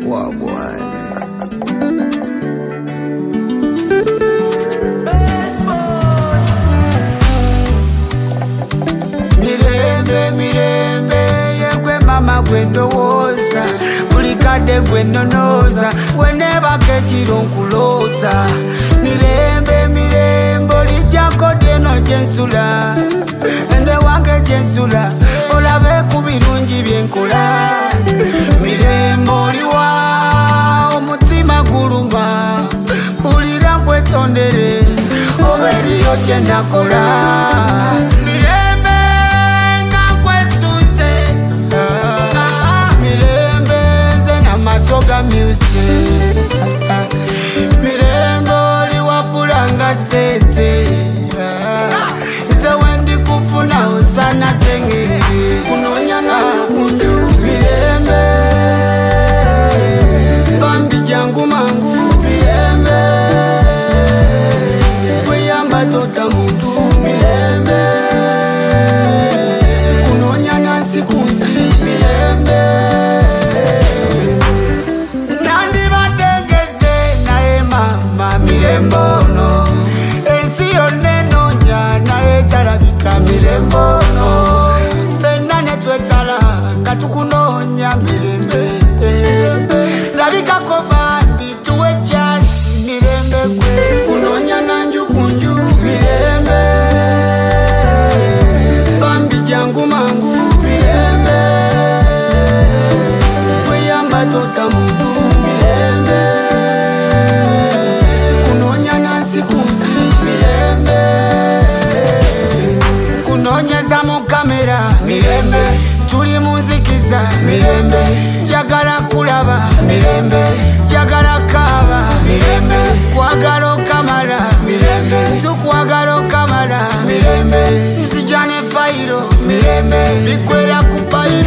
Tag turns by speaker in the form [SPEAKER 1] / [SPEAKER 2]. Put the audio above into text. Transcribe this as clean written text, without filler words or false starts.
[SPEAKER 1] Wagwan. Mirembe yegwe mama gwendowoza bulikade gwenonoza weneba kechiro nkulota mirembe lijako deno jensula ende wange jensula olabe kubirungi byenkola mirembe oliwa omutima guluma bulira kwetondere oberiyo kyendakola soga music mirembo liwapulanga sete ise wendi kufuna usana senge kunonya na kundu mirembe bambi jangu mangu mirembe kuyamba tota muntu mirembe kunonya na sikusi mirembe mirembono esiyo neno nyana etarabika mirembono fenane twetala nga tukunonya mirembe labika ko bambi tuwe chance mirembe kwe kunonya nanju kunju mirembe bambi jangu mangu mirembe kuyamba tota mundu mirembe kunonyeza mu kamera mirembe tuli muzikiza mirembe jagala kulaba mirembe jagala kaba mirembe kwagala kamala mirembe tukwagala kamala mirembe nsijane fairo mirembe bikwera kupayi